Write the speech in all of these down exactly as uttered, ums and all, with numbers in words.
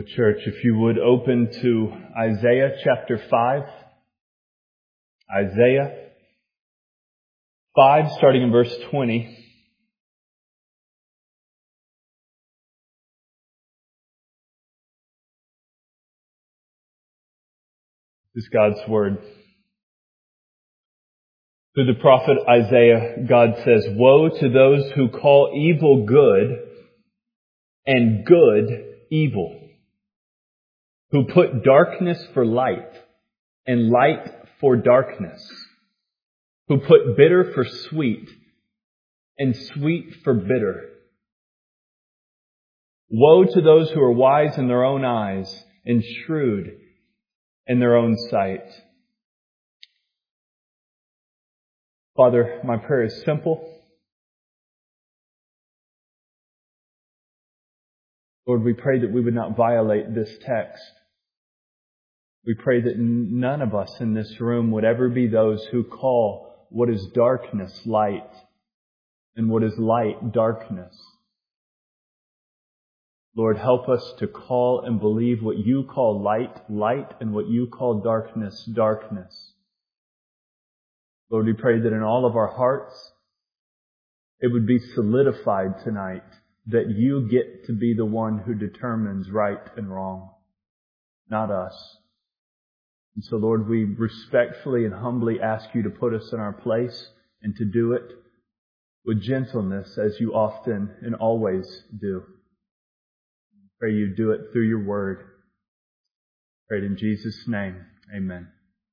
church, if you would open to Isaiah chapter five. Isaiah five, starting in verse twenty. This is God's word. Through the prophet Isaiah, God says, "Woe to those who call evil good and good evil, who put darkness for light and light for darkness, who put bitter for sweet and sweet for bitter. Woe to those who are wise in their own eyes and shrewd in their own sight." Father, my prayer is simple. Lord, we pray that we would not violate this text. We pray that none of us in this room would ever be those who call what is darkness light and what is light darkness. Lord, help us to call and believe what you call light, light, and what you call darkness, darkness. Lord, we pray that in all of our hearts, it would be solidified tonight that you get to be the one who determines right and wrong, not us. And so, Lord, we respectfully and humbly ask you to put us in our place and to do it with gentleness as you often and always do. Pray you do it through your word. Pray it in Jesus' name. Amen.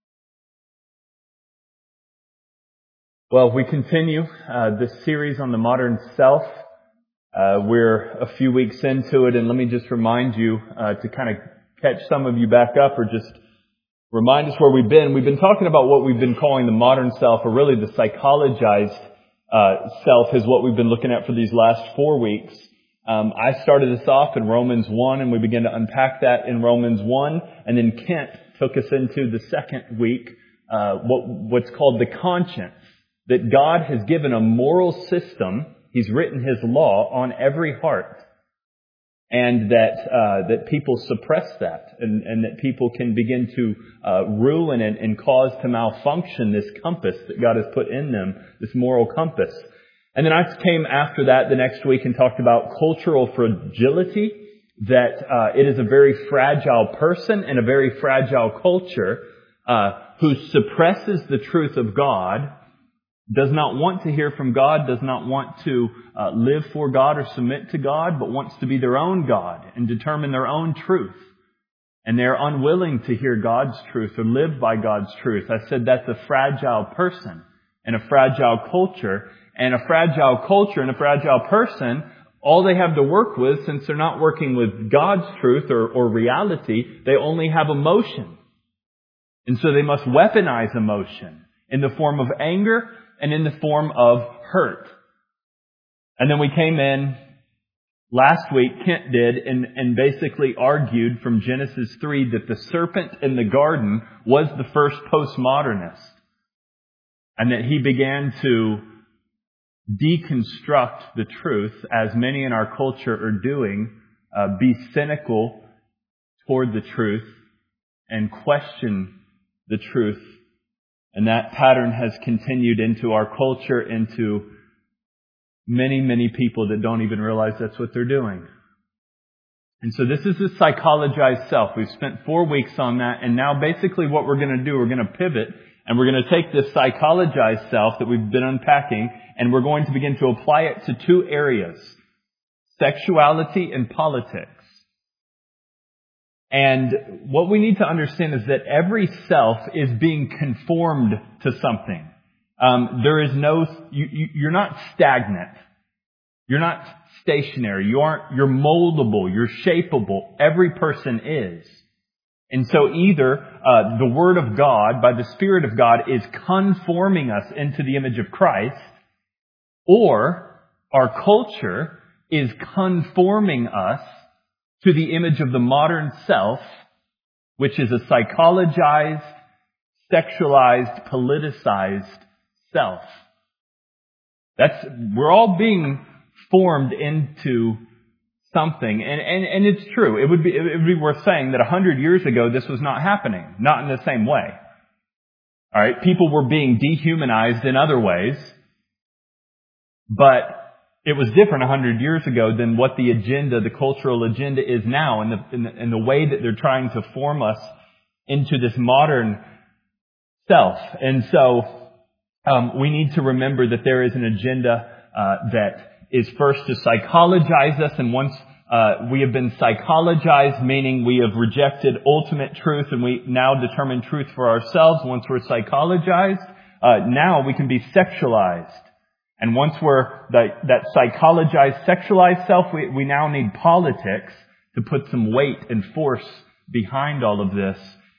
Well, we continue uh, this series on the modern self. Uh, we're a few weeks into it, and let me just remind you uh, to kind of catch some of you back up, or just remind us where we've been. We've been talking about what we've been calling the modern self, or really the psychologized uh, self is what we've been looking at for these last four weeks. Um, I started this off in Romans one, and we began to unpack that in Romans one, and then Kent took us into the second week, uh, what, what's called the conscience. That God has given a moral system. He's written His law on every heart. And that uh, that people suppress that. And, and that people can begin to uh, ruin and, and cause to malfunction this compass that God has put in them, this moral compass. And then I came after that the next week and talked about cultural fragility. That uh, it is a very fragile person and a very fragile culture uh, who suppresses the truth of God, does not want to hear from God, does not want to uh, live for God or submit to God, but wants to be their own God and determine their own truth. And they're unwilling to hear God's truth or live by God's truth. I said that's a fragile person and a fragile culture. And a fragile culture and a fragile person, all they have to work with, since they're not working with God's truth or, or reality, they only have emotion. And so they must weaponize emotion in the form of anger and in the form of hurt. And then we came in last week, Kent did, and, and basically argued from Genesis three that the serpent in the garden was the first postmodernist. And that he began to deconstruct the truth, as many in our culture are doing, uh, be cynical toward the truth and question the truth. And that pattern has continued into our culture, into many, many people that don't even realize that's what they're doing. And so this is the psychologized self. We've spent four weeks on that, and now basically what we're going to do, we're going to pivot, and we're going to take this psychologized self that we've been unpacking, and we're going to begin to apply it to two areas: sexuality and politics. And what we need to understand is that every self is being conformed to something. Um, there is no, you, you, you're not stagnant. You're not stationary. You aren't, you're moldable. You're shapeable. Every person is. And so either uh, the Word of God, by the Spirit of God, is conforming us into the image of Christ, or our culture is conforming us to the image of the modern self, which is a psychologized, sexualized, politicized self. That's, we're all being formed into something, and, and, and it's true. It would be, it would be worth saying that a hundred years ago this was not happening. Not in the same way. Alright, people were being dehumanized in other ways, but it was different a hundred years ago than what the agenda, the cultural agenda is now, and the, and the, and the way that they're trying to form us into this modern self. And so, um, we need to remember that there is an agenda, uh, that is first to psychologize us, and once, uh, we have been psychologized, meaning we have rejected ultimate truth and we now determine truth for ourselves. Once we're psychologized, uh, now we can be sexualized. And once we're that, that psychologized, sexualized self, we, we now need politics to put some weight and force behind all of this.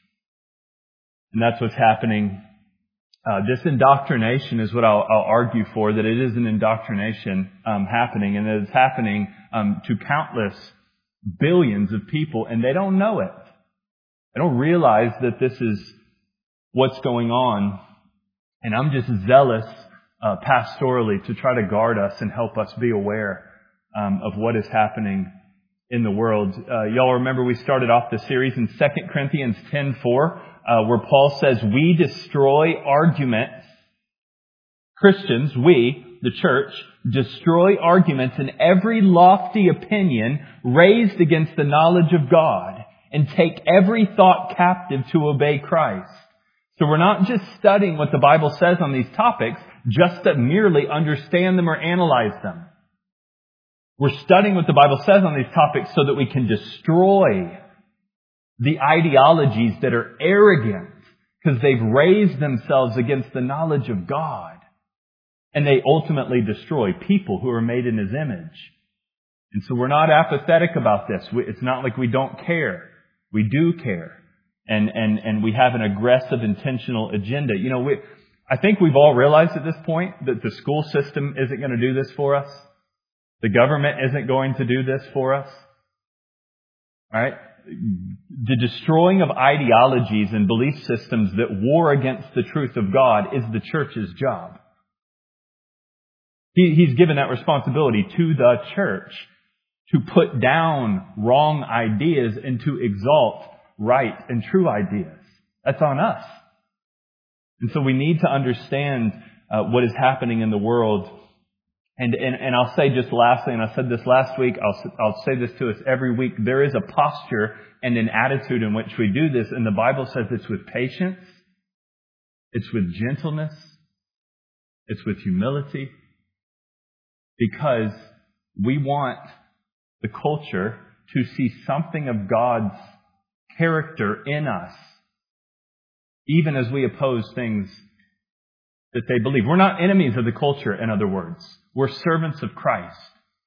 And that's what's happening. Uh, this indoctrination is what I'll, I'll argue for, that it is an indoctrination um, happening, and that it's happening um, to countless billions of people, and they don't know it. They don't realize that this is what's going on. And I'm just zealous Uh, pastorally to try to guard us and help us be aware um, of what is happening in the world. Uh, y'all remember we started off the series in Second Corinthians ten four, uh, where Paul says, we destroy arguments. Christians, we, the church, destroy arguments and every lofty opinion raised against the knowledge of God, and take every thought captive to obey Christ. So we're not just studying what the Bible says on these topics, just to merely understand them or analyze them. We're studying what the Bible says on these topics so that we can destroy the ideologies that are arrogant because they've raised themselves against the knowledge of God. And they ultimately destroy people who are made in His image. And so we're not apathetic about this. It's not like we don't care. We do care. And, and, and we have an aggressive, intentional agenda. You know, we, I think we've all realized at this point that the school system isn't going to do this for us. The government isn't going to do this for us. All right? The destroying of ideologies and belief systems that war against the truth of God is the church's job. He, he's given that responsibility to the church to put down wrong ideas and to exalt right and true ideas. That's on us. And so we need to understand uh, what is happening in the world. And, and and I'll say just lastly, and I said this last week, I'll I'll say this to us every week, there is a posture and an attitude in which we do this. And the Bible says it's with patience, it's with gentleness, it's with humility, because we want the culture to see something of God's character in us, even as we oppose things that they believe. We're not enemies of the culture, in other words. We're servants of Christ.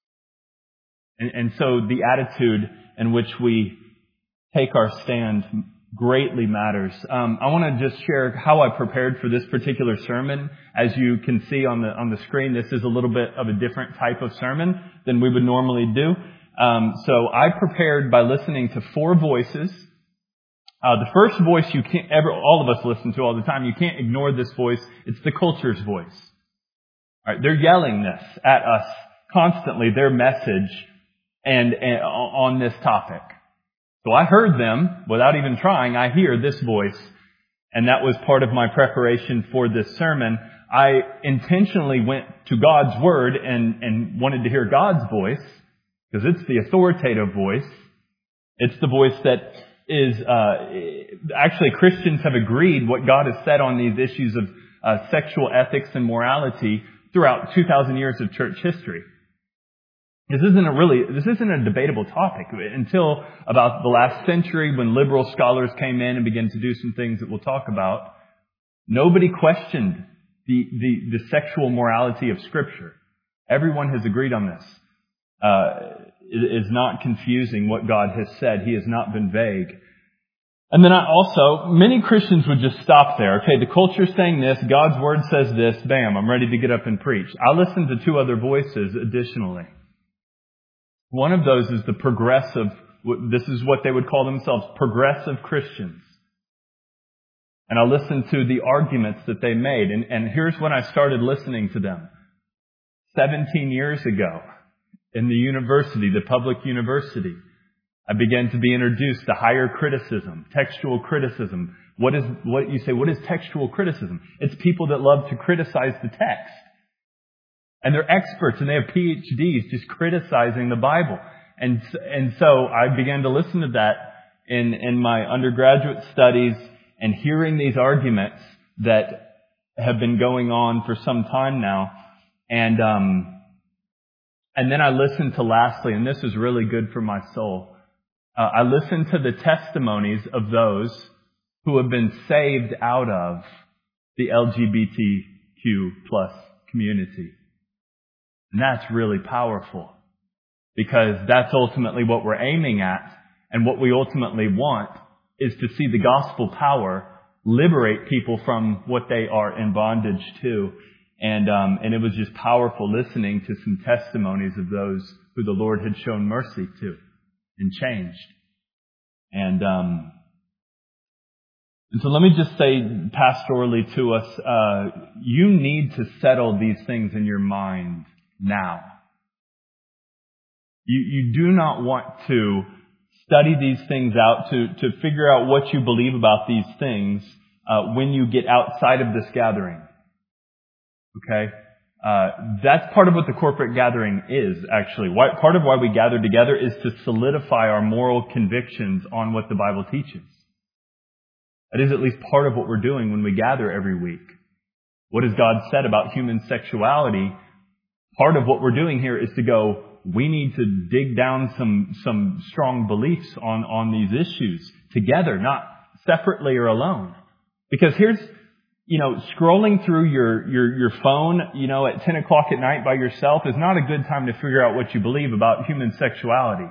And, and so the attitude in which we take our stand greatly matters. Um, I want to just share how I prepared for this particular sermon. As you can see on the on the screen, this is a little bit of a different type of sermon than we would normally do. Um, so I prepared by listening to four voices. Uh, the first voice you can't ever, all of us listen to all the time. You can't ignore this voice. It's the culture's voice. All right, they're yelling this at us constantly, their message, and, and on this topic. So I heard them without even trying. I hear this voice, and that was part of my preparation for this sermon. I intentionally went to God's Word and, and wanted to hear God's voice, because it's the authoritative voice. It's the voice that is, uh, actually Christians have agreed what God has said on these issues of uh, sexual ethics and morality throughout two thousand years of church history. This isn't a really, this isn't a debatable topic until about the last century when liberal scholars came in and began to do some things that we'll talk about. Nobody questioned the, the, the sexual morality of Scripture. Everyone has agreed on this. Uh, it is not confusing what God has said. He has not been vague. And then I also, many Christians would just stop there. Okay, the culture's saying this, God's Word says this, bam, I'm ready to get up and preach. I listened to two other voices additionally. One of those is the progressive, this is what they would call themselves, progressive Christians. And I listened to the arguments that they made. And, and here's when I started listening to them. seventeen years ago. in the university, the public university. I began to be introduced to higher criticism, textual criticism. What is, what you say, what is textual criticism? It's people that love to criticize the text. And they're experts and they have P H Ds just criticizing the Bible. And, and so I began to listen to that in, in my undergraduate studies and hearing these arguments that have been going on for some time now. And, um, and then I listened to lastly, and this is really good for my soul. Uh, I listened to the testimonies of those who have been saved out of the L G B T Q plus community. And that's really powerful because that's ultimately what we're aiming at. And what we ultimately want is to see the gospel power liberate people from what they are in bondage to. And, um, and it was just powerful listening to some testimonies of those who the Lord had shown mercy to and changed. And, um, and so let me just say pastorally to us, uh, you need to settle these things in your mind now. You, you do not want to study these things out, to, to figure out what you believe about these things, uh, when you get outside of this gathering. Okay? Uh, that's part of what the corporate gathering is, actually. Why, part of why we gather together is to solidify our moral convictions on what the Bible teaches. That is at least part of what we're doing when we gather every week. What has God said about human sexuality? Part of what we're doing here is to go, we need to dig down some, some strong beliefs on, on these issues together, not separately or alone. Because here's, you know, scrolling through your, your, your phone, you know, at ten o'clock at night by yourself is not a good time to figure out what you believe about human sexuality.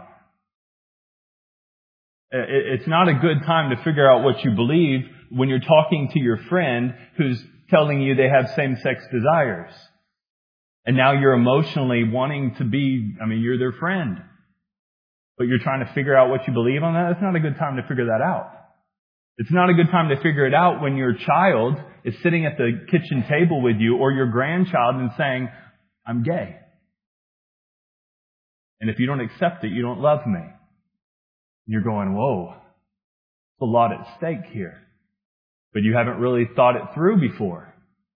It's not a good time to figure out what you believe when you're talking to your friend who's telling you they have same-sex desires. And now you're emotionally wanting to be, I mean, you're their friend. But you're trying to figure out what you believe on that. It's not a good time to figure that out. It's not a good time to figure it out when your child is sitting at the kitchen table with you or your grandchild and saying, I'm gay. And if you don't accept it, you don't love me. And you're going, whoa, there's a lot at stake here. But you haven't really thought it through before.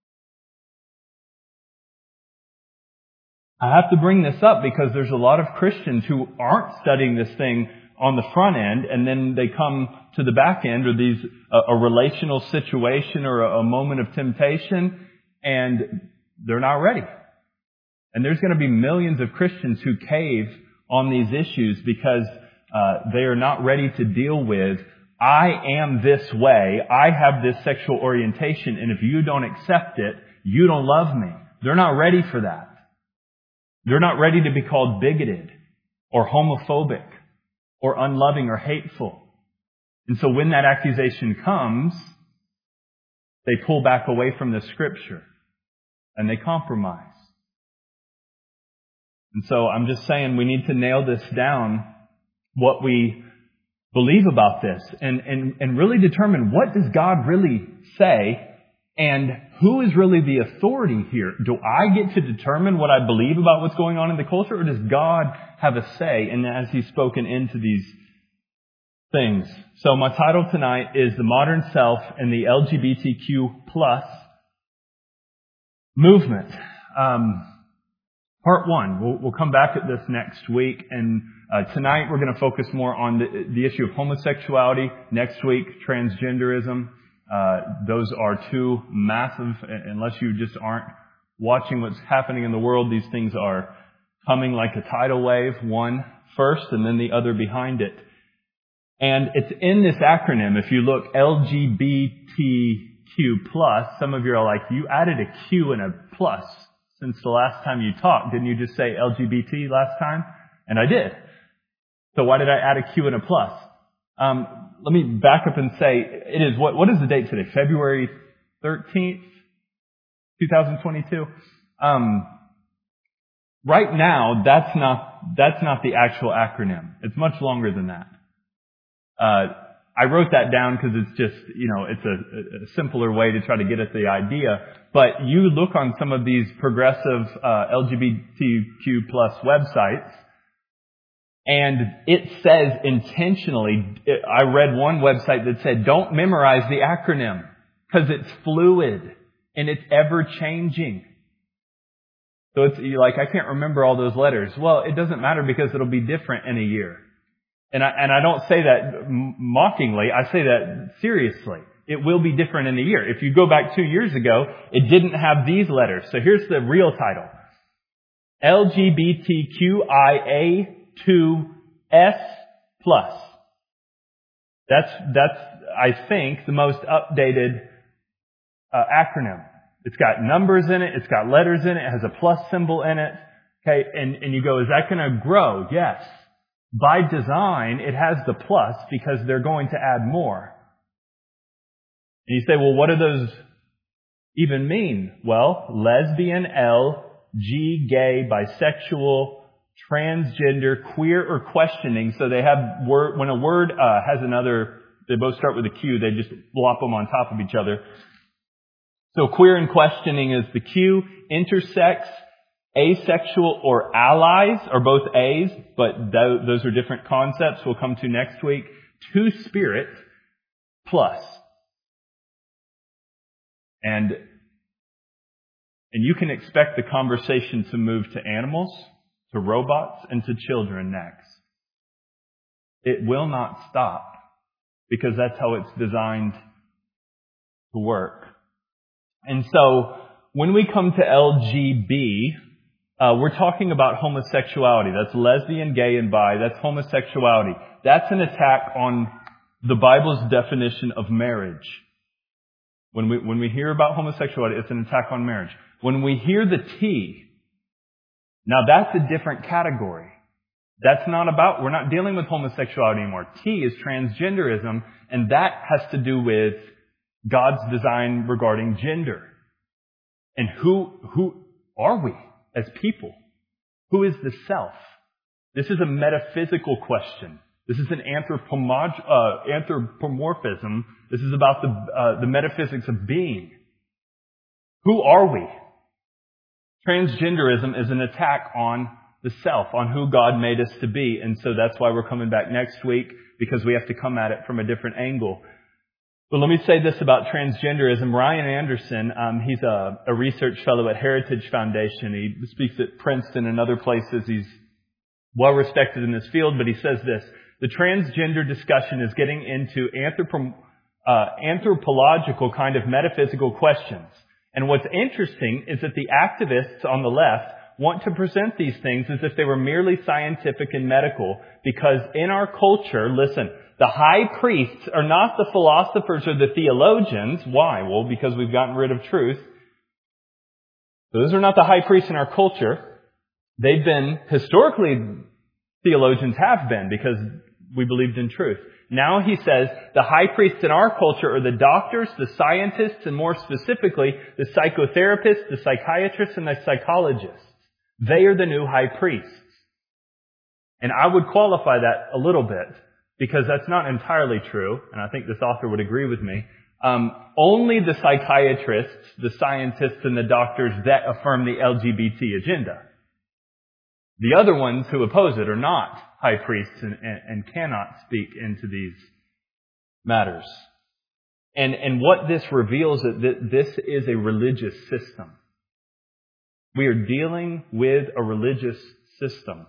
I have to bring this up because there's a lot of Christians who aren't studying this thing on the front end, and then they come to the back end, or these a, a relational situation or a, a moment of temptation, and they're not ready. And there's going to be millions of Christians who cave on these issues because uh, they are not ready to deal with, I am this way, I have this sexual orientation, and if you don't accept it, you don't love me. They're not ready for that. They're not ready to be called bigoted or homophobic or unloving or hateful. And so when that accusation comes, they pull back away from the Scripture and they compromise. And so I'm just saying we need to nail this down, what we believe about this, and, and, and really determine what does God really say and who is really the authority here. Do I get to determine what I believe about what's going on in the culture, or does God have a say in as He's spoken into these things? So my title tonight is The Modern Self and the L G B T Q plus Movement. Um, part one. We'll, we'll come back at this next week, and uh, tonight we're going to focus more on the, the issue of homosexuality. Next week, transgenderism. Uh, those are two massive, unless you just aren't watching what's happening in the world, these things are coming like a tidal wave, one first and then the other behind it. And it's in this acronym, if you look L G B T Q plus, some of you are like, you added a Q and a plus since the last time you talked. Didn't you just say L G B T last time? And I did. So why did I add a Q and a plus? Um, let me back up and say, it is, what, what is the date today? February thirteenth, twenty twenty-two? Um, right now, that's not, that's not the actual acronym. It's much longer than that. Uh, I wrote that down because it's just, you know, it's a, a simpler way to try to get at the idea. But you look on some of these progressive uh, L G B T Q plus websites, and it says intentionally, I read one website that said, don't memorize the acronym because it's fluid and it's ever changing. So it's like, I can't remember all those letters. Well, it doesn't matter because it'll be different in a year. And I, and I don't say that mockingly. I say that seriously. It will be different in a year. If you go back two years ago, it didn't have these letters. So here's the real title. L G B T Q I A two S plus. That's, that's, I think, the most updated uh, acronym. It's got numbers in it. It's got letters in it. It has a plus symbol in it. Okay. And, and you go, is that going to grow? Yes. By design, it has the plus because they're going to add more. And you say, well, what do those even mean? Well, lesbian, L, G, gay, bisexual, transgender, queer, or questioning. So they have word, when a word uh, has another, they both start with a Q, they just flop them on top of each other. So queer and questioning is the Q. Intersex, asexual, or allies are both A's, but th- those are different concepts we'll come to next week. Two-spirit plus. And, and you can expect the conversation to move to animals, to robots, and to children next. It will not stop because that's how it's designed to work. And so when we come to L G B, uh, we're talking about homosexuality. That's lesbian, gay, and bi. That's homosexuality. That's an attack on the Bible's definition of marriage. When we, when we hear about homosexuality, it's an attack on marriage. When we hear the T, now that's a different category. That's not about, we're not dealing with homosexuality anymore. T is transgenderism, and that has to do with God's design regarding gender. And who, who are we as people? Who is the self? This is a metaphysical question. This is an anthropomorph- uh, anthropomorphism. This is about the, uh, the metaphysics of being. Who are we? Transgenderism is an attack on the self, on who God made us to be. And so that's why we're coming back next week, because we have to come at it from a different angle. But let me say this about transgenderism. Ryan Anderson, um, he's a, a research fellow at Heritage Foundation. He speaks at Princeton and other places. He's well respected in this field, but he says this: the transgender discussion is getting into anthropo, uh, anthropological kind of metaphysical questions. And what's interesting is that the activists on the left want to present these things as if they were merely scientific and medical, because in our culture, listen, the high priests are not the philosophers or the theologians. Why? Well, because we've gotten rid of truth. Those are not the high priests in our culture. They've been, historically, theologians have been, because we believed in truth. Now he says the high priests in our culture are the doctors, the scientists, and more specifically, the psychotherapists, the psychiatrists, and the psychologists. They are the new high priests. And I would qualify that a little bit, because that's not entirely true, and I think this author would agree with me. Um, only the psychiatrists, the scientists, and the doctors that affirm the L G B T agenda. The other ones who oppose it are not high priests and, and, and cannot speak into these matters. And, and what this reveals is that this is a religious system. We are dealing with a religious system.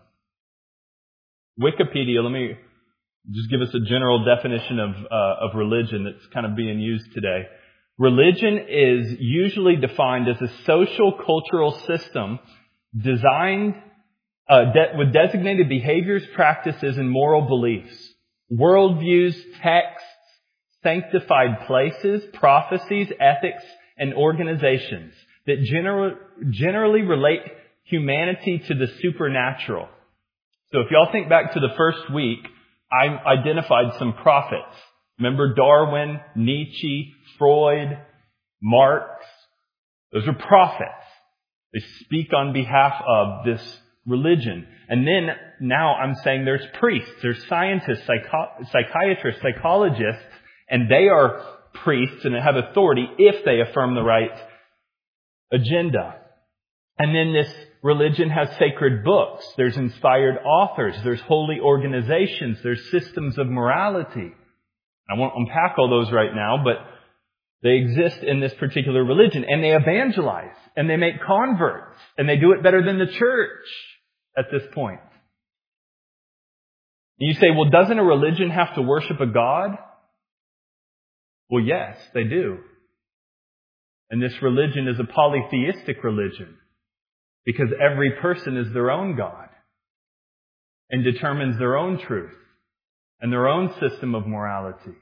Wikipedia, let me just give us a general definition of, uh, of religion that's kind of being used today. Religion is usually defined as a social cultural system designed Uh, de- with designated behaviors, practices, and moral beliefs, worldviews, texts, sanctified places, prophecies, ethics, and organizations that gener- generally relate humanity to the supernatural. So if y'all think back to the first week, I identified some prophets. Remember Darwin, Nietzsche, Freud, Marx? Those are prophets. They speak on behalf of this religion. And then now I'm saying there's priests, there's scientists, psycho- psychiatrists, psychologists, and they are priests and have authority if they affirm the right agenda. And then this religion has sacred books. There's inspired authors. There's holy organizations. There's systems of morality. I won't unpack all those right now, but they exist in this particular religion. And they evangelize. And they make converts. And they do it better than the church at this point. And you say, well, doesn't a religion have to worship a God? Well, yes, they do. And this religion is a polytheistic religion. Because every person is their own God and determines their own truth and their own system of morality.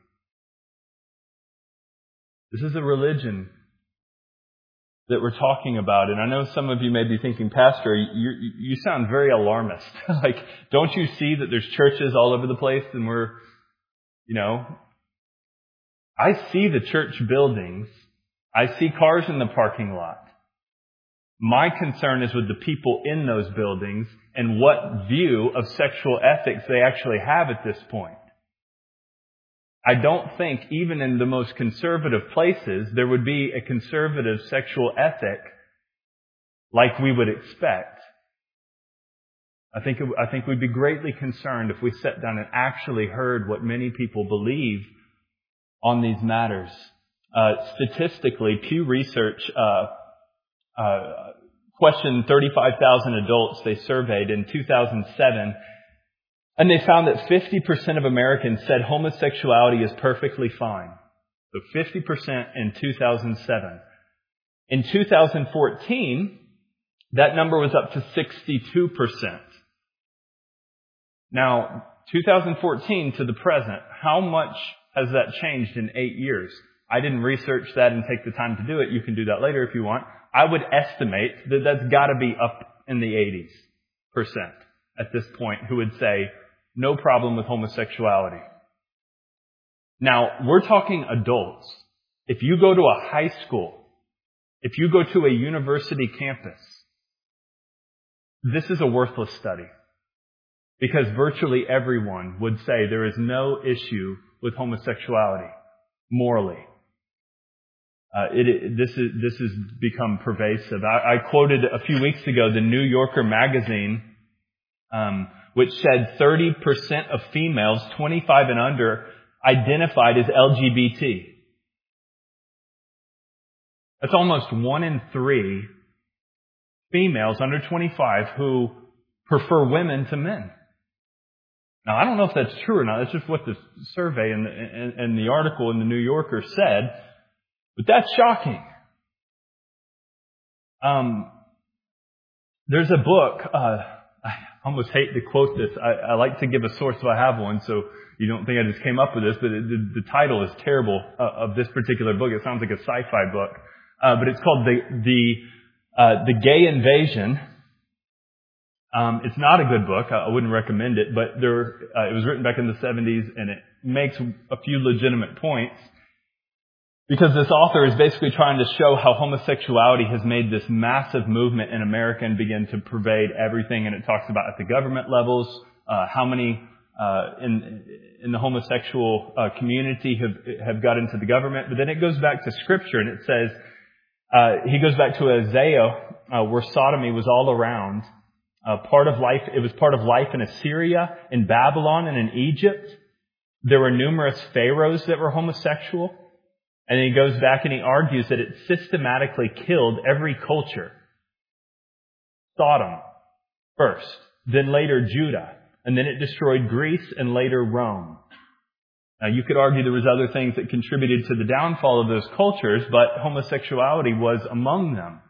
This is a religion that we're talking about. And I know some of you may be thinking, Pastor, you, you sound very alarmist. Like, don't you see that there's churches all over the place and we're, you know, I see the church buildings. I see cars in the parking lot. My concern is with the people in those buildings and what view of sexual ethics they actually have at this point. I don't think even in the most conservative places there would be a conservative sexual ethic like we would expect. I think it, I think we'd be greatly concerned if we sat down and actually heard what many people believe on these matters. Uh, statistically, Pew Research uh, Uh, questioned thirty-five thousand adults they surveyed in two thousand seven, and they found that fifty percent of Americans said homosexuality is perfectly fine. So fifty percent in two thousand seven. In two thousand fourteen, that number was up to sixty-two percent. Now, two thousand fourteen to the present, how much has that changed in eight years? I didn't research that and take the time to do it. You can do that later if you want. I would estimate that that's got to be up in the eighties percent at this point who would say, no problem with homosexuality. Now, we're talking adults. If you go to a high school, if you go to a university campus, this is a worthless study. Because virtually everyone would say there is no issue with homosexuality morally. Uh, it, it, this is this has become pervasive. I, I quoted a few weeks ago the New Yorker magazine, um, which said thirty percent of females twenty-five and under identified as L G B T. That's almost one in three females under twenty-five who prefer women to men. Now, I don't know if that's true or not. That's just what the survey and the, and, and the article in the New Yorker said. But that's shocking. Um, there's a book. Uh, I almost hate to quote this. I, I like to give a source if I have one, so you don't think I just came up with this. But it, the, the title is terrible uh, of this particular book. It sounds like a sci-fi book, uh, but it's called the the uh, the Gay Invasion. Um, it's not a good book. I, I wouldn't recommend it. But there, uh, it was written back in the seventies, and it makes a few legitimate points. Because this author is basically trying to show how homosexuality has made this massive movement in America and begun to pervade everything. And it talks about at the government levels, uh, how many uh, in in the homosexual uh, community have have got into the government. But then it goes back to Scripture, and it says, uh, he goes back to Isaiah, uh, where sodomy was all around. Uh, part of life, it was part of life in Assyria, in Babylon, and in Egypt. There were numerous pharaohs that were homosexual. And then he goes back and he argues that it systematically killed every culture. Sodom first, then later Judah, and then it destroyed Greece and later Rome. Now you could argue there was other things that contributed to the downfall of those cultures, but homosexuality was among them.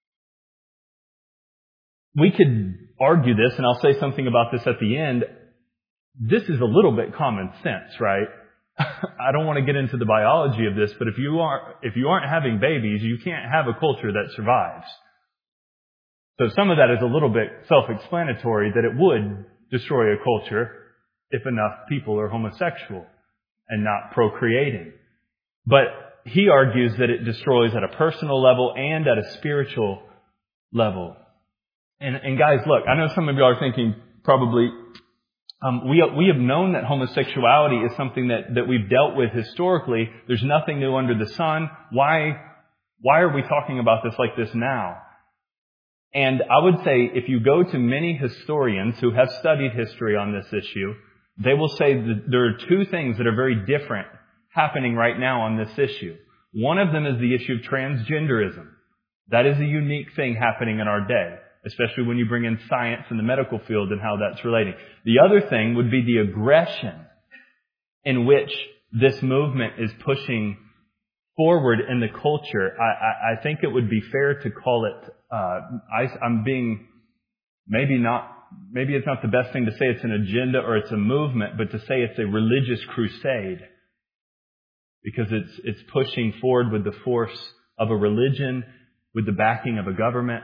We could argue this, and I'll say something about this at the end. This is a little bit common sense, right? I don't want to get into the biology of this, but if you aren't, if you aren't having babies, you can't have a culture that survives. So some of that is a little bit self-explanatory that it would destroy a culture if enough people are homosexual and not procreating. But he argues that it destroys at a personal level and at a spiritual level. And, and guys, look, I know some of you are thinking probably, um, we, we have known that homosexuality is something that, that we've dealt with historically. There's nothing new under the sun. Why, why are we talking about this like this now? And I would say if you go to many historians who have studied history on this issue, they will say that there are two things that are very different happening right now on this issue. One of them is the issue of transgenderism. That is a unique thing happening in our day, especially when you bring in science and the medical field and how that's relating. The other thing would be the aggression in which this movement is pushing forward in the culture. I, I, I think it would be fair to call it, uh, I, I'm being maybe not, maybe it's not the best thing to say it's an agenda or it's a movement, but to say it's a religious crusade. Because it's, it's pushing forward with the force of a religion, with the backing of a government.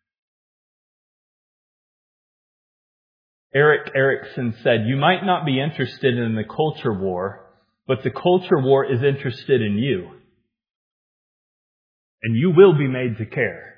Erik Erikson said, "You might not be interested in the culture war, but the culture war is interested in you. And you will be made to care."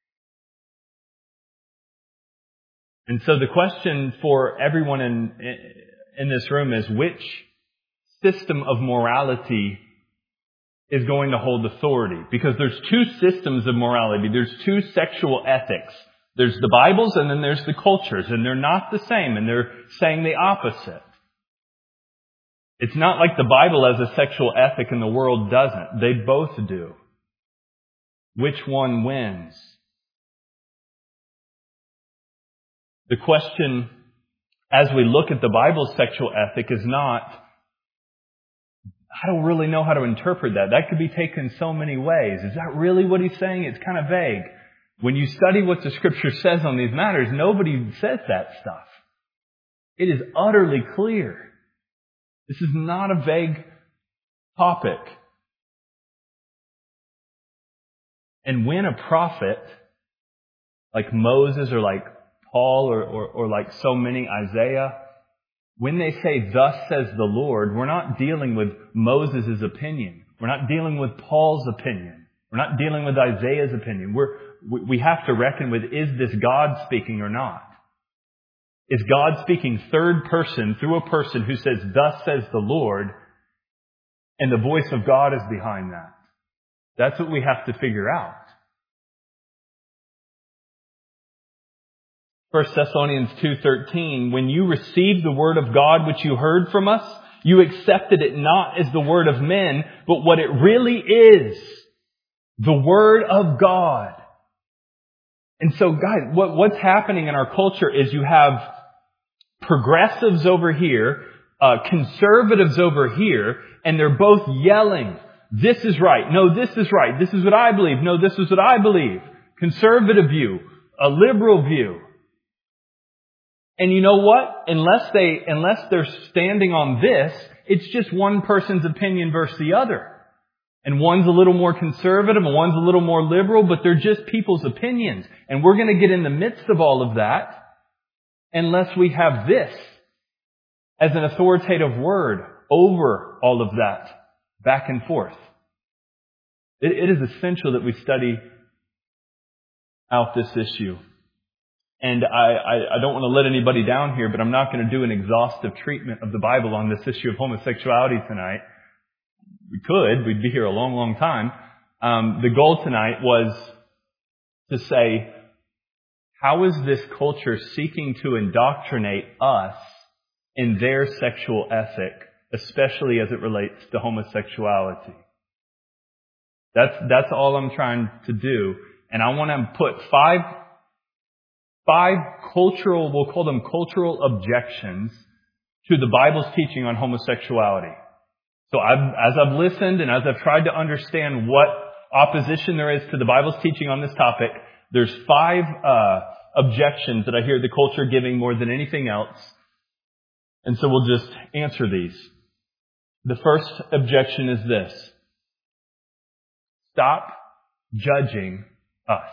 And so the question for everyone in, in this room is, which system of morality is going to hold authority? Because there's two systems of morality. There's two sexual ethics. There's the Bibles and then there's the cultures. And they're not the same. And they're saying the opposite. It's not like the Bible has a sexual ethic and the world doesn't. They both do. Which one wins? The question as we look at the Bible's sexual ethic is not, I don't really know how to interpret that. That could be taken so many ways. Is that really what he's saying? It's kind of vague. When you study what the Scripture says on these matters, nobody says that stuff. It is utterly clear. This is not a vague topic. And when a prophet, like Moses or like Paul or, or, or like so many, Isaiah, when they say, "Thus says the Lord," we're not dealing with Moses' opinion. We're not dealing with Paul's opinion. We're not dealing with Isaiah's opinion. We're, we have to reckon with, is this God speaking or not? Is God speaking third person through a person who says, "Thus says the Lord," and the voice of God is behind that? That's what we have to figure out. First Thessalonians two thirteen, "When you received the word of God which you heard from us, you accepted it not as the word of men, but what it really is, the word of God." And so, guys, what, what's happening in our culture is you have progressives over here, uh, conservatives over here, and they're both yelling, "This is right. No, this is right. This is what I believe. No, this is what I believe." Conservative view, a liberal view. And you know what? Unless they, unless they're standing on this, it's just one person's opinion versus the other. And one's a little more conservative and one's a little more liberal, but they're just people's opinions. And we're going to get in the midst of all of that unless we have this as an authoritative word over all of that back and forth. It, it is essential that we study out this issue. And I, I, I don't want to let anybody down here, but I'm not going to do an exhaustive treatment of the Bible on this issue of homosexuality tonight. We could. We'd be here a long, long time. Um, the goal tonight was to say, how is this culture seeking to indoctrinate us in their sexual ethic, especially as it relates to homosexuality? That's, that's all I'm trying to do. And I want to put five Five cultural, we'll call them cultural objections to the Bible's teaching on homosexuality. So I've, as I've listened and as I've tried to understand what opposition there is to the Bible's teaching on this topic, there's five uh, objections that I hear the culture giving more than anything else. And so we'll just answer these. The first objection is this: stop judging us.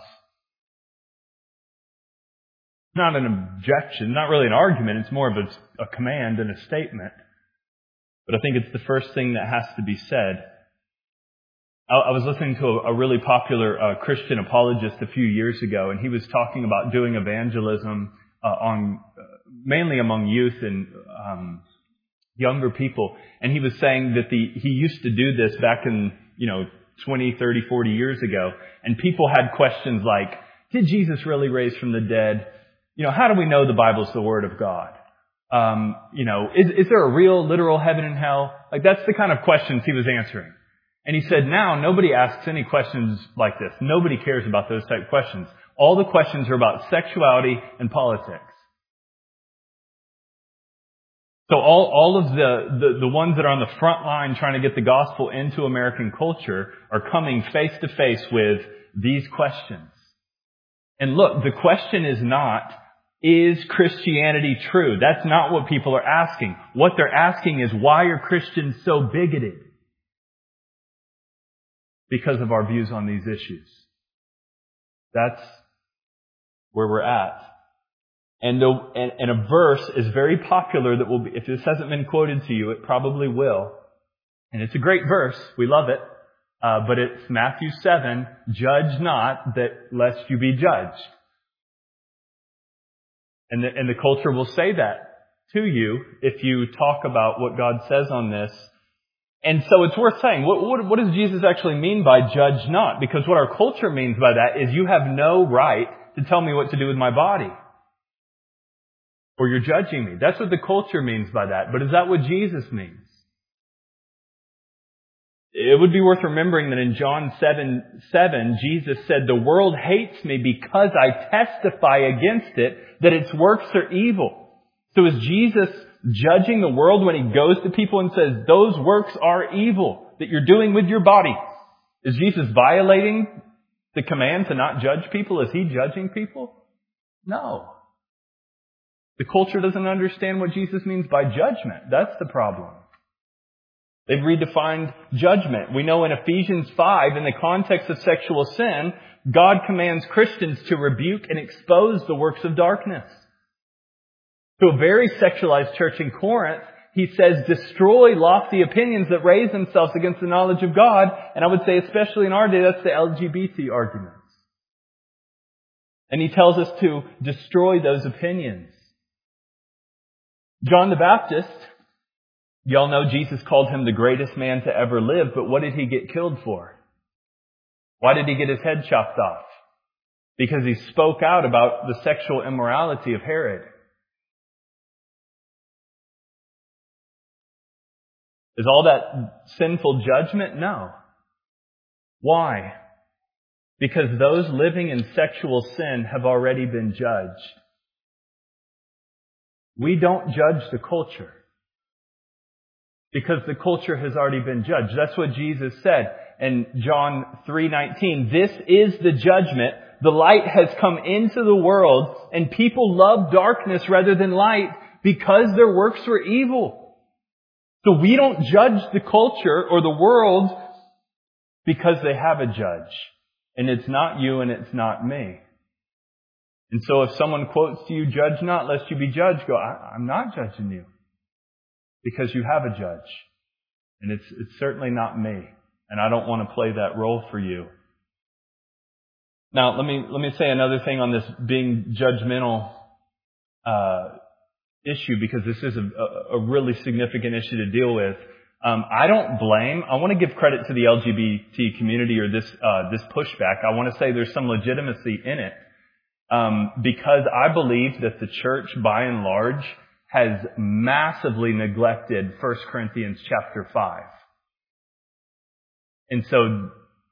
Not an objection, not really an argument. It's more of a, a command and a statement. But I think it's the first thing that has to be said. I, I was listening to a, a really popular uh, Christian apologist a few years ago, and he was talking about doing evangelism uh, on uh, mainly among youth and um, younger people. And he was saying that the he used to do this back in, you know, twenty, thirty, forty years ago. And people had questions like, did Jesus really raise from the dead? You know, how do we know the Bible's the Word of God? Um, you know, is, is there a real, literal heaven and hell? Like, that's the kind of questions he was answering. And he said, now nobody asks any questions like this. Nobody cares about those type of questions. All the questions are about sexuality and politics. So all, all of the, the, the ones that are on the front line trying to get the gospel into American culture are coming face to face with these questions. And look, the question is not, is Christianity true? That's not what people are asking. What they're asking is, why are Christians so bigoted? Because of our views on these issues. That's where we're at. And, the, and, and a verse is very popular that will be, if this hasn't been quoted to you, it probably will. And it's a great verse. We love it. Uh, but it's Matthew seven, judge not that lest you be judged. And the, and the culture will say that to you if you talk about what God says on this. And so it's worth saying, what, what, what does Jesus actually mean by judge not? Because what our culture means by that is you have no right to tell me what to do with my body. Or you're judging me. That's what the culture means by that. But is that what Jesus means? It would be worth remembering that in John seven, seven, Jesus said, the world hates me because I testify against it that its works are evil. So is Jesus judging the world when he goes to people and says, those works are evil that you're doing with your body? Is Jesus violating the command to not judge people? Is he judging people? No. The culture doesn't understand what Jesus means by judgment. That's the problem. They've redefined judgment. We know in Ephesians five, in the context of sexual sin, God commands Christians to rebuke and expose the works of darkness. To a very sexualized church in Corinth, he says, destroy lofty opinions that raise themselves against the knowledge of God. And I would say, especially in our day, that's the L G B T arguments. And he tells us to destroy those opinions. John the Baptist, y'all know Jesus called him the greatest man to ever live, but what did he get killed for? Why did he get his head chopped off? Because he spoke out about the sexual immorality of Herod. Is all that sinful judgment? No. Why? Because those living in sexual sin have already been judged. We don't judge the culture. Because the culture has already been judged. That's what Jesus said in John three nineteen. This is the judgment. The light has come into the world, and people love darkness rather than light because their works were evil. So we don't judge the culture or the world because they have a judge. And it's not you and it's not me. And so if someone quotes to you, judge not lest you be judged, go, I, I'm not judging you. Because you have a judge. And it's, it's certainly not me. And I don't want to play that role for you. Now, let me, let me say another thing on this being judgmental, uh, issue, because this is a, a really significant issue to deal with. Um, I don't blame, I want to give credit to the L G B T community or this, uh, this pushback. I want to say there's some legitimacy in it. Um, because I believe that the church, by and large, has massively neglected First Corinthians chapter five. And so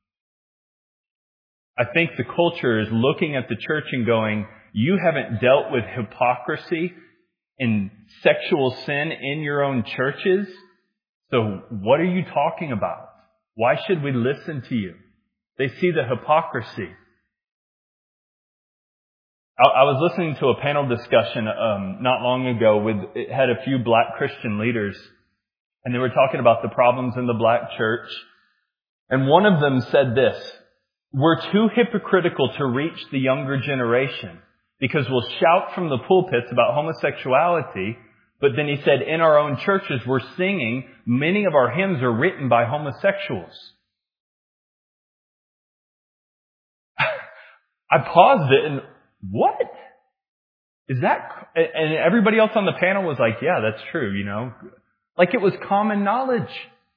I think the culture is looking at the church and going, you haven't dealt with hypocrisy and sexual sin in your own churches, so what are you talking about? Why should we listen to you? They see the hypocrisy. I was listening to a panel discussion um, not long ago with, it had a few black Christian leaders, and they were talking about the problems in the black church. And one of them said this, we're too hypocritical to reach the younger generation because we'll shout from the pulpits about homosexuality, but then he said in our own churches we're singing, many of our hymns are written by homosexuals. I paused it and, what? Is that, and everybody else on the panel was like, yeah, that's true, you know. Like it was common knowledge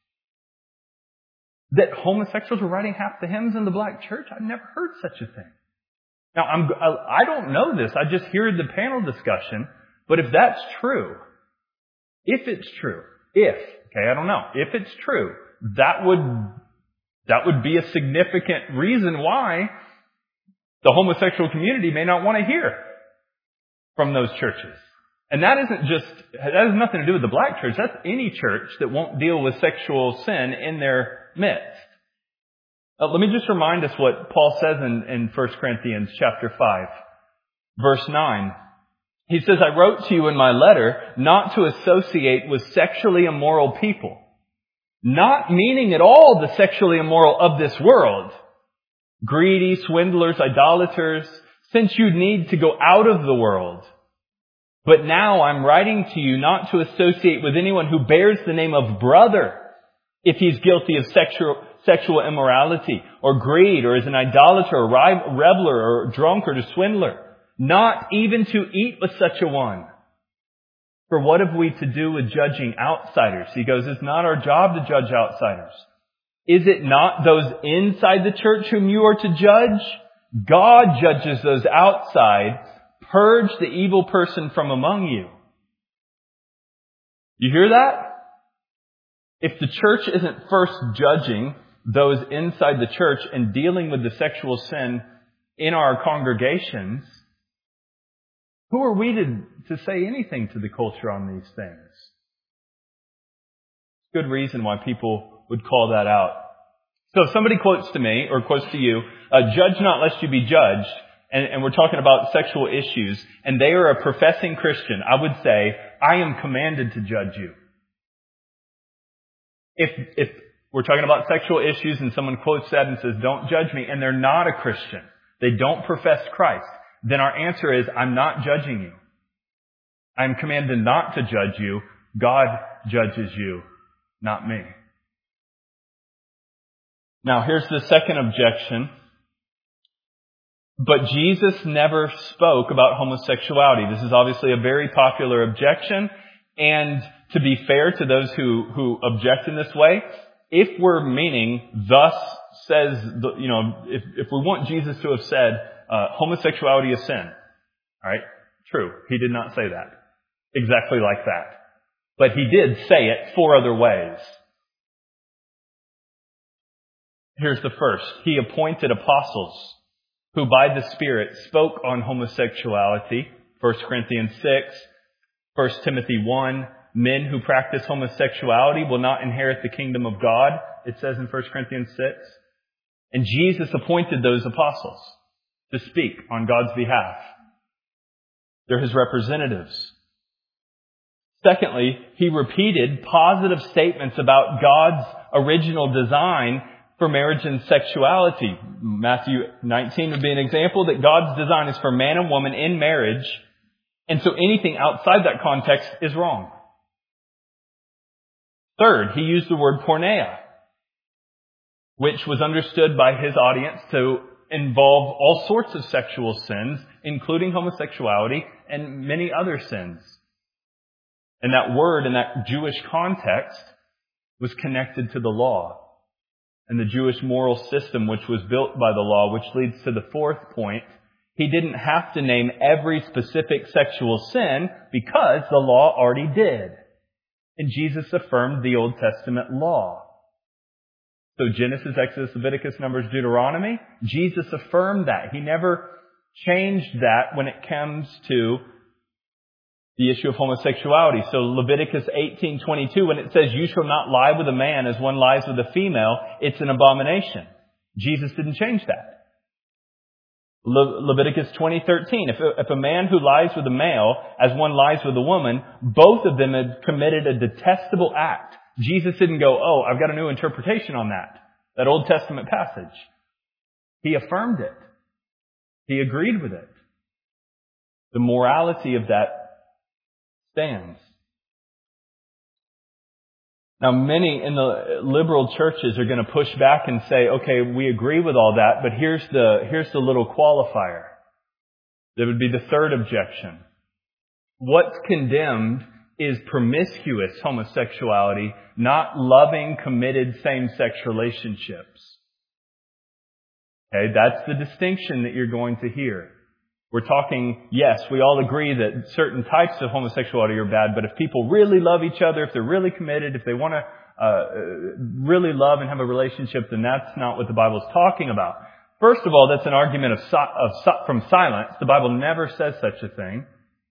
that homosexuals were writing half the hymns in the black church. I've never heard such a thing. Now, I'm, I don't know this. I just heard the panel discussion. But if that's true, if it's true, if, okay, I don't know, if it's true, that would, that would be a significant reason why the homosexual community may not want to hear from those churches. And that isn't just, that has nothing to do with the black church. That's any church that won't deal with sexual sin in their midst. Uh, let me just remind us what Paul says in, in First Corinthians chapter five, verse nine. He says, I wrote to you in my letter not to associate with sexually immoral people, not meaning at all the sexually immoral of this world, greedy, swindlers, idolaters, since you need to go out of the world. But now I'm writing to you not to associate with anyone who bears the name of brother if he's guilty of sexual sexual immorality or greed or is an idolater or reveler or drunkard or swindler. Not even to eat with such a one. For what have we to do with judging outsiders? He goes, it's not our job to judge outsiders. Is it not those inside the church whom you are to judge? God judges those outside. Purge the evil person from among you. You hear that? If the church isn't first judging those inside the church and dealing with the sexual sin in our congregations, who are we to, to say anything to the culture on these things? Good reason why people would call that out. So if somebody quotes to me, or quotes to you, uh, judge not lest you be judged, and, and we're talking about sexual issues, and they are a professing Christian, I would say, I am commanded to judge you. If, if we're talking about sexual issues and someone quotes that and says, don't judge me, and they're not a Christian, they don't profess Christ, then our answer is, I'm not judging you. I'm commanded not to judge you. God judges you, not me. Now, here's the second objection. But Jesus never spoke about homosexuality. This is obviously a very popular objection. And to be fair to those who, who object in this way, if we're meaning, thus says, the, you know, if, if we want Jesus to have said, uh, homosexuality is sin. All right? True. He did not say that exactly like that. But he did say it four other ways. Here's the first. He appointed apostles who by the Spirit spoke on homosexuality. First Corinthians six, First Timothy one. Men who practice homosexuality will not inherit the kingdom of God, it says in First Corinthians six. And Jesus appointed those apostles to speak on God's behalf. They're his representatives. Secondly, he repeated positive statements about God's original design for marriage and sexuality. Matthew nineteen would be an example that God's design is for man and woman in marriage. And so anything outside that context is wrong. Third, he used the word porneia, which was understood by his audience to involve all sorts of sexual sins, including homosexuality and many other sins. And that word in that Jewish context was connected to the law and the Jewish moral system which was built by the law, which leads to the fourth point. He didn't have to name every specific sexual sin because the law already did. And Jesus affirmed the Old Testament law. So Genesis, Exodus, Leviticus, Numbers, Deuteronomy, Jesus affirmed that. He never changed that when it comes to the issue of homosexuality. So Leviticus eighteen twenty-two, when it says, you shall not lie with a man as one lies with a female, it's an abomination. Jesus didn't change that. Le- Leviticus twenty thirteen, if a, if a man who lies with a male as one lies with a woman, both of them had committed a detestable act. Jesus didn't go, oh, I've got a new interpretation on that, that Old Testament passage. He affirmed it. He agreed with it. The morality of that stands. Now, many in the liberal churches are going to push back and say, okay, we agree with all that, but here's the, here's the little qualifier. That would be the third objection. What's condemned is promiscuous homosexuality, not loving, committed same-sex relationships. Okay, that's the distinction that you're going to hear. We're talking, yes, we all agree that certain types of homosexuality are bad, but if people really love each other, if they're really committed, if they want to uh, really love and have a relationship, then that's not what the Bible is talking about. First of all, that's an argument of, of from silence. The Bible never says such a thing.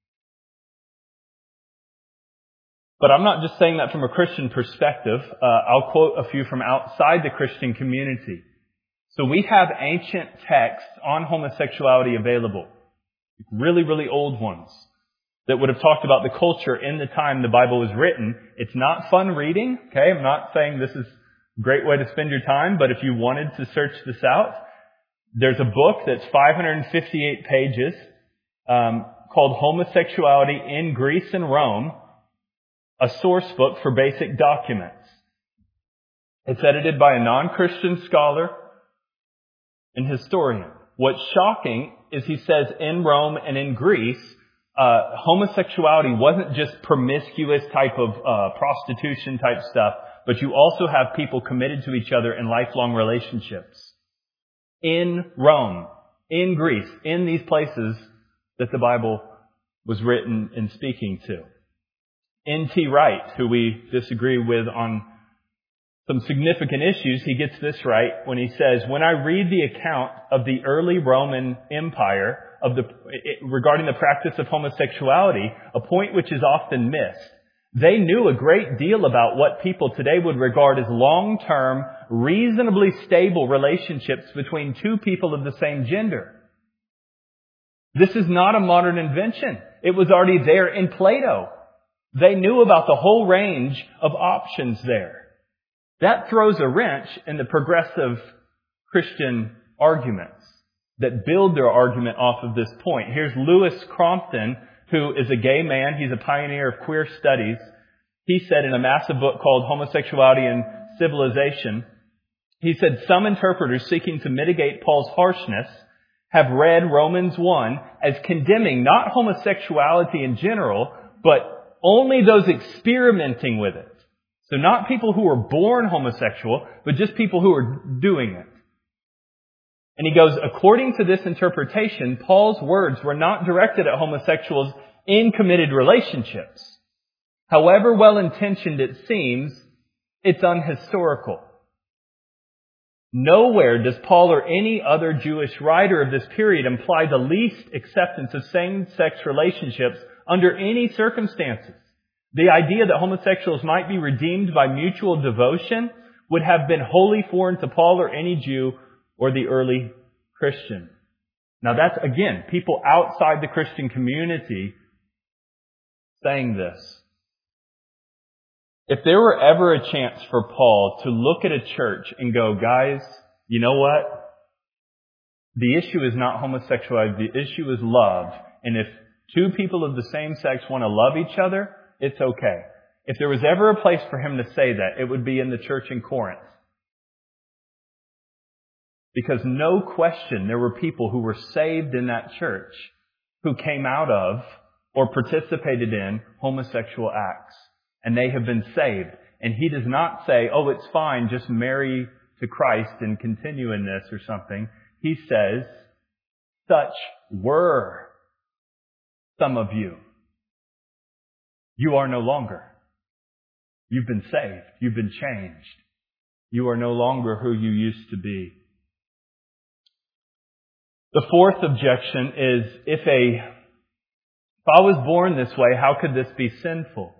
But I'm not just saying that from a Christian perspective. Uh, I'll quote a few from outside the Christian community. So we have ancient texts on homosexuality available. Really, really old ones that would have talked about the culture in the time the Bible was written. It's not fun reading, okay? I'm not saying this is a great way to spend your time, but if you wanted to search this out, there's a book that's five hundred fifty-eight pages um, called Homosexuality in Greece and Rome, a source book for basic documents. It's edited by a non-Christian scholar and historian. What's shocking is he says in Rome and in Greece, uh, homosexuality wasn't just promiscuous type of uh, prostitution type stuff, but you also have people committed to each other in lifelong relationships. In Rome, in Greece, in these places that the Bible was written and speaking to. N T Wright, who we disagree with on some significant issues, he gets this right when he says, when I read the account of the early Roman Empire of the regarding the practice of homosexuality, a point which is often missed, they knew a great deal about what people today would regard as long-term, reasonably stable relationships between two people of the same gender. This is not a modern invention. It was already there in Plato. They knew about the whole range of options there. That throws a wrench in the progressive Christian arguments that build their argument off of this point. Here's Lewis Crompton, who is a gay man. He's a pioneer of queer studies. He said in a massive book called Homosexuality and Civilization, he said, some interpreters seeking to mitigate Paul's harshness have read Romans one as condemning not homosexuality in general, but only those experimenting with it. So not people who were born homosexual, but just people who are doing it. And he goes, according to this interpretation, Paul's words were not directed at homosexuals in committed relationships. However well-intentioned it seems, it's unhistorical. Nowhere does Paul or any other Jewish writer of this period imply the least acceptance of same-sex relationships under any circumstances. The idea that homosexuals might be redeemed by mutual devotion would have been wholly foreign to Paul or any Jew or the early Christian. Now that's, again, people outside the Christian community saying this. If there were ever a chance for Paul to look at a church and go, guys, you know what? The issue is not homosexuality. The issue is love. And if two people of the same sex want to love each other, it's okay. If there was ever a place for him to say that, it would be in the church in Corinth. Because no question, there were people who were saved in that church who came out of or participated in homosexual acts. And they have been saved. And he does not say, oh, it's fine, just marry to Christ and continue in this or something. He says, such were some of you. You are no longer. You've been saved. You've been changed. You are no longer who you used to be. The fourth objection is, if a, if I was born this way, how could this be sinful?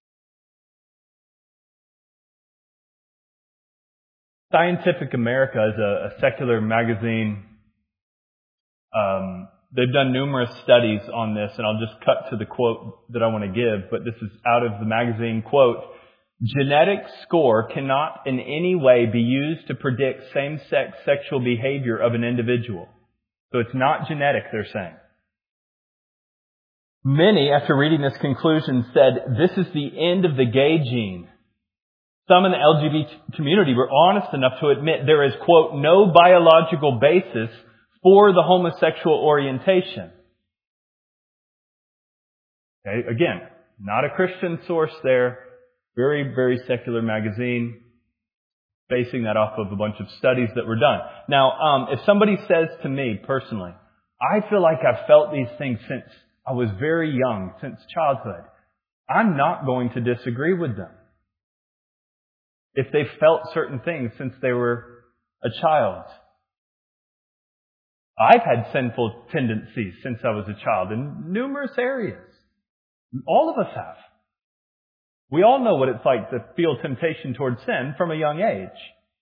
Scientific America is a, a secular magazine. Um, they've done numerous studies on this, and I'll just cut to the quote that I want to give, but this is out of the magazine. Quote, genetic score cannot in any way be used to predict same-sex sexual behavior of an individual. So it's not genetic, they're saying. Many, after reading this conclusion, said this is the end of the gay gene. Some in the L G B T community were honest enough to admit there is, quote, no biological basis for the homosexual orientation. Okay, again, not a Christian source there. Very, very secular magazine, basing that off of a bunch of studies that were done. Now, um, if somebody says to me personally, I feel like I've felt these things since I was very young, since childhood, I'm not going to disagree with them. If they felt certain things since they were a child. I've had sinful tendencies since I was a child in numerous areas. All of us have. We all know what it's like to feel temptation towards sin from a young age.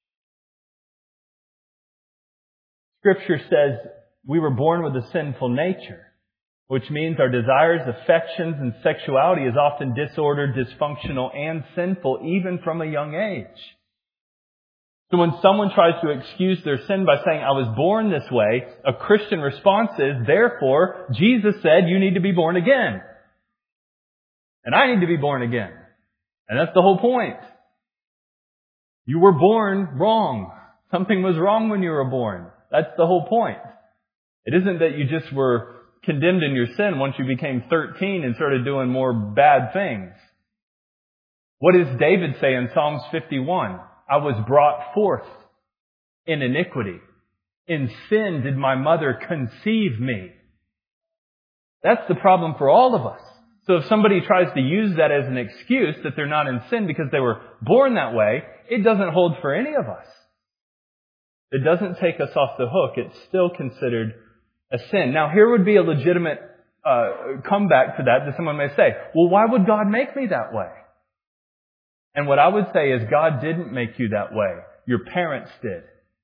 Scripture says we were born with a sinful nature, which means our desires, affections, and sexuality is often disordered, dysfunctional, and sinful even from a young age. So when someone tries to excuse their sin by saying, I was born this way, a Christian response is, therefore, Jesus said you need to be born again. And I need to be born again. And that's the whole point. You were born wrong. Something was wrong when you were born. That's the whole point. It isn't that you just were condemned in your sin once you became thirteen and started doing more bad things. What does David say in Psalms fifty-one? I was brought forth in iniquity. In sin did my mother conceive me. That's the problem for all of us. So if somebody tries to use that as an excuse that they're not in sin because they were born that way, it doesn't hold for any of us. It doesn't take us off the hook. It's still considered a sin. Now, here would be a legitimate uh, comeback to that that someone may say, well, why would God make me that way? And what I would say is God didn't make you that way. Your parents did.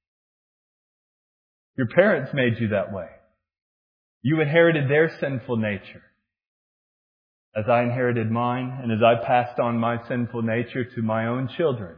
Your parents made you that way. You inherited their sinful nature. As I inherited mine, and as I passed on my sinful nature to my own children.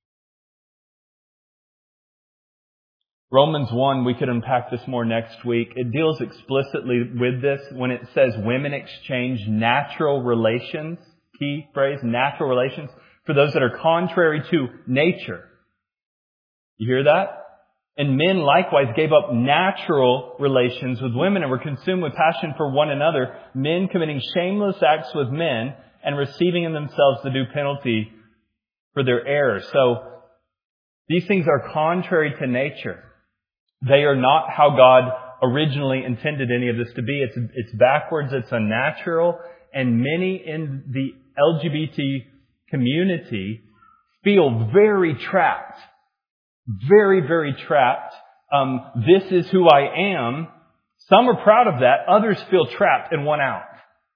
Romans one, we could unpack this more next week. It deals explicitly with this when it says women exchange natural relations, key phrase, natural relations, for those that are contrary to nature. You hear that? And men likewise gave up natural relations with women and were consumed with passion for one another, men committing shameless acts with men and receiving in themselves the due penalty for their errors. So these things are contrary to nature. They are not how God originally intended any of this to be. It's, it's backwards, it's unnatural, and many in the L G B T community feel very trapped. Very, very trapped. Um, this is who I am. Some are proud of that. Others feel trapped and want out.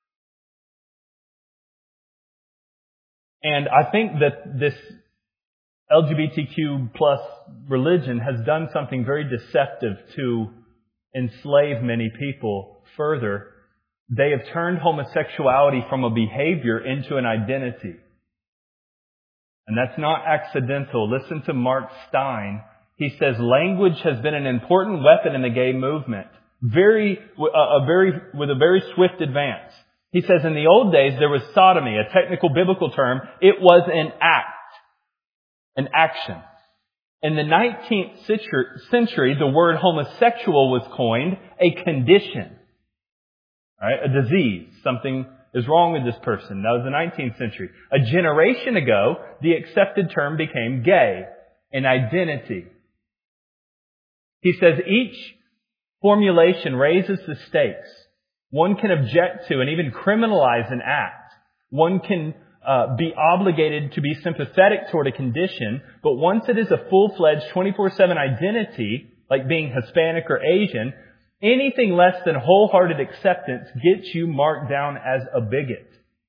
And I think that this L G B T Q plus religion has done something very deceptive to enslave many people further. They have turned homosexuality from a behavior into an identity. And that's not accidental. Listen to Mark Stein. He says language has been an important weapon in the gay movement. Very, a, a very, with a very swift advance. He says in the old days there was sodomy, a technical biblical term. It was an act, an action. In the nineteenth century, the word homosexual was coined, a condition, right? A disease, something is wrong with this person. That was the nineteenth century. A generation ago, the accepted term became gay, an identity. He says each formulation raises the stakes. One can object to and even criminalize an act. One can uh, be obligated to be sympathetic toward a condition, but once it is a full-fledged twenty-four seven identity, like being Hispanic or Asian, anything less than wholehearted acceptance gets you marked down as a bigot.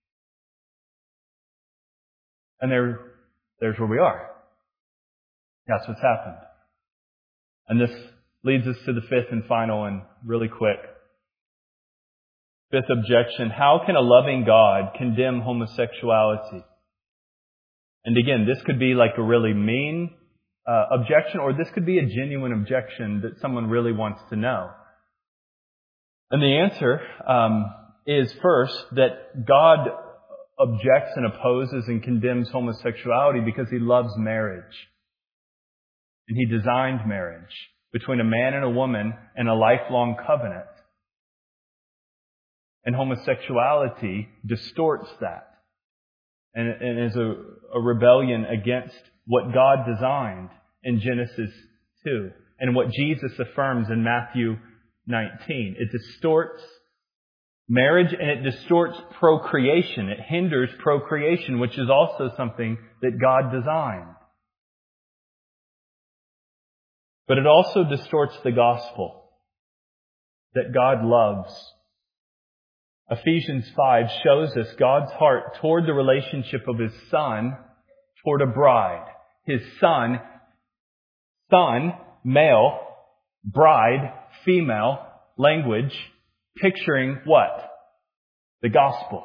And there, there's where we are. That's what's happened. And this leads us to the fifth and final and really quick. Fifth objection. How can a loving God condemn homosexuality? And again, this could be like a really mean uh, objection, or this could be a genuine objection that someone really wants to know. And the answer um, is first that God objects and opposes and condemns homosexuality because He loves marriage. And He designed marriage between a man and a woman in a lifelong covenant. And homosexuality distorts that and, and is a, a rebellion against what God designed in Genesis two and what Jesus affirms in Matthew nineteen. It distorts marriage and it distorts procreation. It hinders procreation, which is also something that God designed. But it also distorts the gospel that God loves. Ephesians five shows us God's heart toward the relationship of His Son toward a bride. His Son, son, male, bride, female, language, picturing what? The gospel.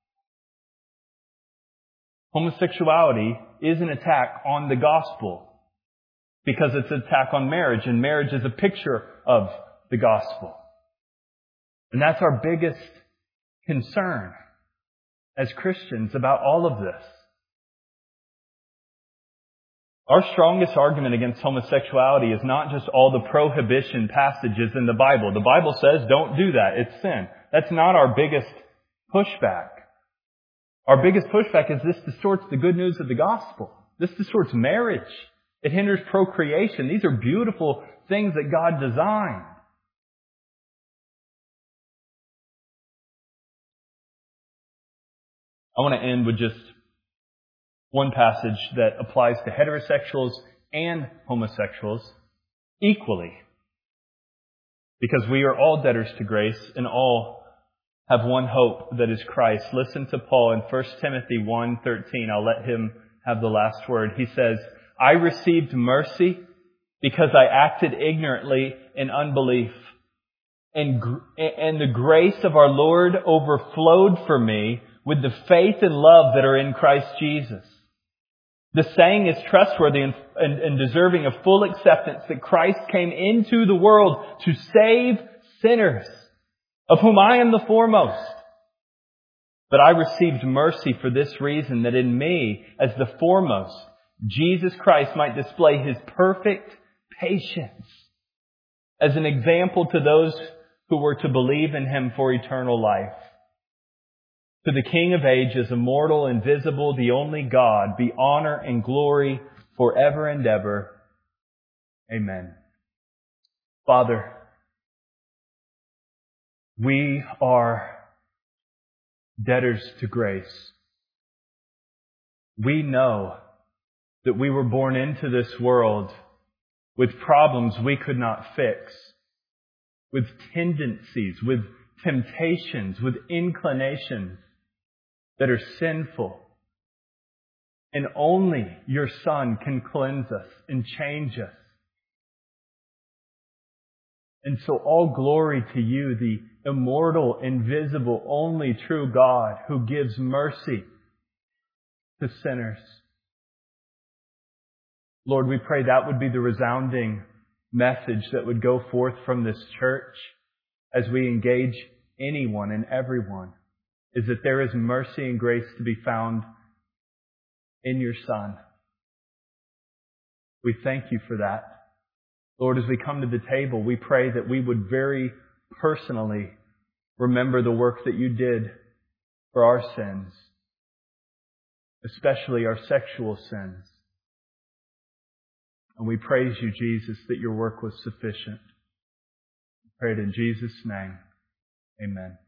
Homosexuality is an attack on the gospel because it's an attack on marriage, and marriage is a picture of the gospel. And that's our biggest concern as Christians about all of this. Our strongest argument against homosexuality is not just all the prohibition passages in the Bible. The Bible says don't do that. It's sin. That's not our biggest pushback. Our biggest pushback is this distorts the good news of the gospel. This distorts marriage. It hinders procreation. These are beautiful things that God designed. I want to end with just one passage that applies to heterosexuals and homosexuals equally. Because we are all debtors to grace and all have one hope, that is Christ. Listen to Paul in First Timothy one thirteen. I'll let him have the last word. He says, I received mercy because I acted ignorantly in unbelief. And, and the grace of our Lord overflowed for me with the faith and love that are in Christ Jesus. The saying is trustworthy and, and, and deserving of full acceptance that Christ came into the world to save sinners, of whom I am the foremost. But I received mercy for this reason, that in me, as the foremost, Jesus Christ might display His perfect patience as an example to those who were to believe in Him for eternal life. To the King of ages, immortal, invisible, the only God, be honor and glory forever and ever. Amen. Father, we are debtors to grace. We know that we were born into this world with problems we could not fix, with tendencies, with temptations, with inclinations that are sinful. And only your Son can cleanse us and change us. And so all glory to you, the immortal, invisible, only true God who gives mercy to sinners. Lord, we pray that would be the resounding message that would go forth from this church as we engage anyone and everyone, is that there is mercy and grace to be found in your Son. We thank you for that. Lord, as we come to the table, we pray that we would very personally remember the work that you did for our sins, especially our sexual sins. And we praise you, Jesus, that your work was sufficient. We pray it in Jesus' name. Amen.